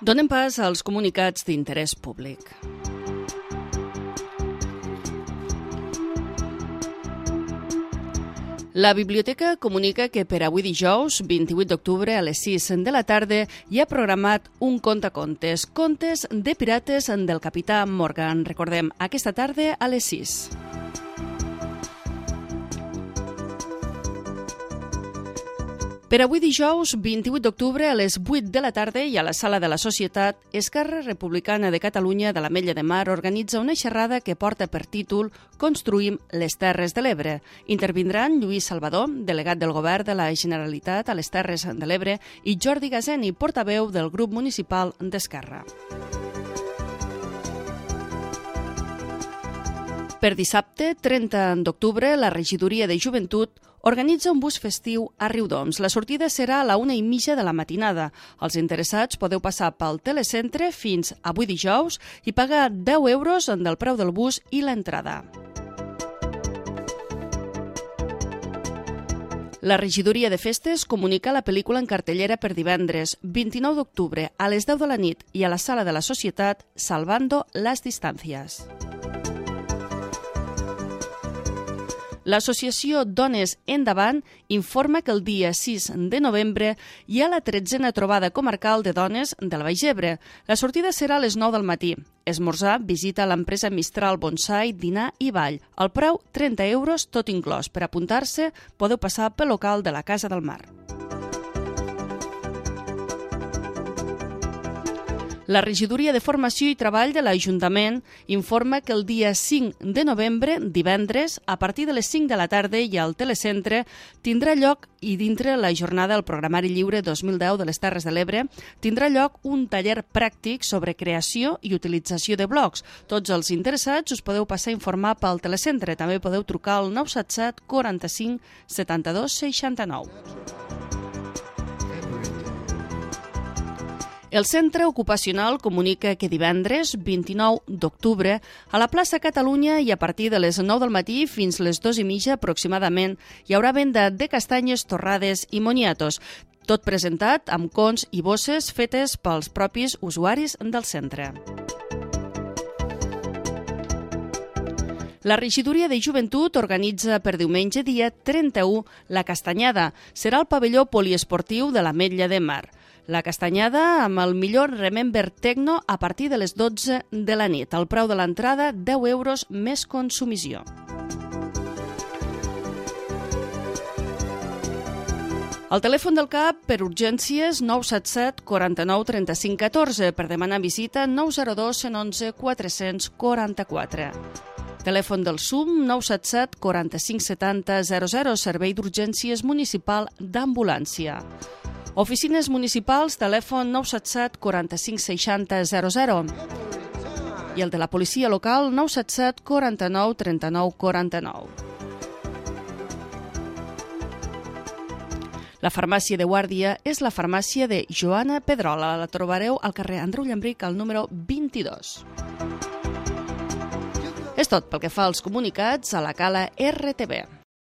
Donem pas als comunicats d'interès públic. La biblioteca comunica que per avui dijous, 28 d'octubre, a les 6 de la tarda, hi ha programat un contacontes, Contes de pirates del capità Morgan. Recordem, aquesta tarda a les 6. Per avui dijous, 28 d'octubre, a les 8 de la tarda i a la Sala de la Societat, Esquerra Republicana de Catalunya de l'Ametlla de Mar organitza una xerrada que porta per títol Construïm les Terres de l'Ebre. Intervindran Lluís Salvador, delegat del Govern de la Generalitat a les Terres de l'Ebre, i Jordi Gazeni, portaveu del grup municipal d'Esquerra. Per dissabte, 30 d'octubre, la Regidoria de Joventut organitza un bus festiu a Riudoms. La sortida serà a la 1:30 de la matinada. Els interessats podeu passar pel telecentre fins avui dijous i pagar 10 euros del preu del bus i l'entrada. La Regidoria de Festes comunica la pel·lícula en cartellera per divendres, 29 d'octubre, a les 10 de la nit i a la Sala de la Societat, Salvando las Distancias. L'associació Dones Endavant informa que el dia 6 de novembre hi ha la 13a trobada comarcal de dones del Baix Ebre. La sortida serà a les 9 del matí. Esmorzar, visita a l'empresa Mistral Bonsai, dinar i ball. El preu, 30 euros, tot inclòs. Per apuntar-se, podeu passar pel local de la Casa del Mar. La Regidoria de Formació i Treball de l'Ajuntament informa que el dia 5 de novembre, divendres, a partir de les 5 de la tarda i al telecentre, tindrà lloc, i dintre la jornada del Programari Lliure 2010 de les Terres de l'Ebre, tindrà lloc un taller pràctic sobre creació i utilització de blogs. Tots els interessats us podeu passar a informar pel telecentre. També podeu trucar al 977 45 72 69. El Centre Ocupacional comunica que divendres, 29 d'octubre, a la plaça Catalunya i a partir de les 9 del matí fins les 2:30 aproximadament, hi haurà venda de castanyes, torrades i moniatos, tot presentat amb cons i bosses fetes pels propis usuaris del centre. La Regidoria de Joventut organitza per diumenge, dia 31, la Castanyada. Serà al pavelló poliesportiu de l'Ametlla de Mar. La castanyada amb el millor Remember Techno a partir de les 12 de la nit. El preu de l'entrada, 10 euros més consumició. El telèfon del CAP per urgències 977 49 35 14. Per demanar visita 902 111 444. Telèfon del SUM 977 45 70 00. Servei d'Urgències Municipal d'Ambulància. Oficines municipals, telèfon 977 45 60 00. I el de la policia local 977 49 39 49. La farmàcia de Guàrdia és la farmàcia de Joana Pedrola. La trobareu al carrer Andreu Llambric, al número 22. És tot pel que fa als comunicats a la Cala RTV.